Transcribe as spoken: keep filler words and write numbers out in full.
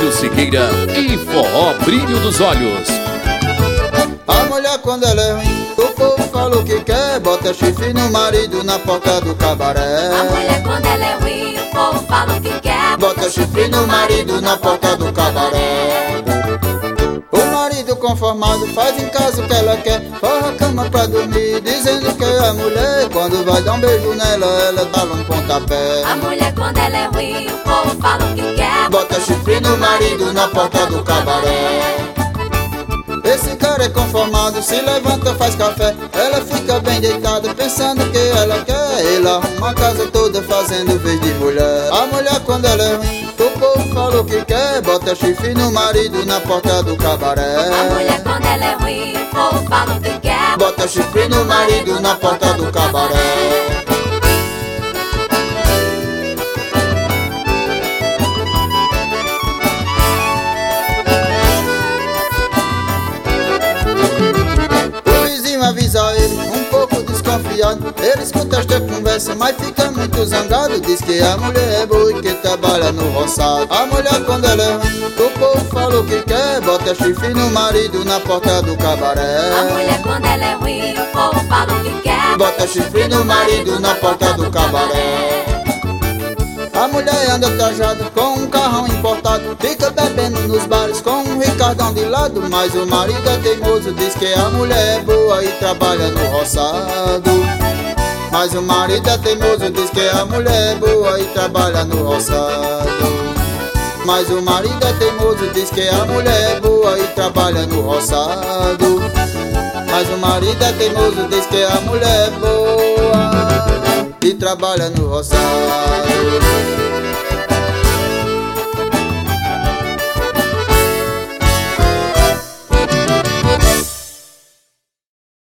Márcio Siqueira e Forró Brilho dos Olhos. A mulher quando ela é ruim, o povo fala o que quer, bota chifre no marido na porta do cabaré. A mulher quando ela é ruim, o povo fala o que quer, bota chifre no marido na porta do cabaré. O marido conformado faz em casa o que ela quer, forra a cama pra dormir, dizendo que é a mulher. Quando vai dar um beijo nela, ela dá um pontapé. A mulher quando ela é ruim, o povo fala o que quer, bota chifre no marido na porta do cabaré. Esse cara é conformado, se levanta, faz café, ela fica bem deitada, pensando que ela quer. Ele arruma a casa toda fazendo vez de mulher. A mulher quando ela é ruim, o povo fala o que quer, bota chifre no marido na porta do cabaré. A mulher quando ela é ruim, o povo fala o que quer, bota chifre no marido na porta do cabaré. Avisa ele, um pouco desconfiado, ele escuta esta conversa, mas fica muito zangado. Diz que a mulher é boa e que trabalha no roçado. A mulher quando ela é ruim, o povo fala o que quer, bota chifre no marido na porta do cabaré. A mulher quando ela é ruim, o povo fala o que quer, bota chifre no marido na porta do cabaré. A mulher anda trajada com um carrão importado, fica bebendo nos bares com um Ricardão de lado. Mas o marido é teimoso, diz que a mulher é boa e trabalha no roçado. Mas o marido é teimoso, diz que a mulher é boa e trabalha no roçado. Mas o marido é teimoso, diz que a mulher é boa e trabalha no roçado. Mas o marido é teimoso, diz que a mulher é boa e trabalha no roçado.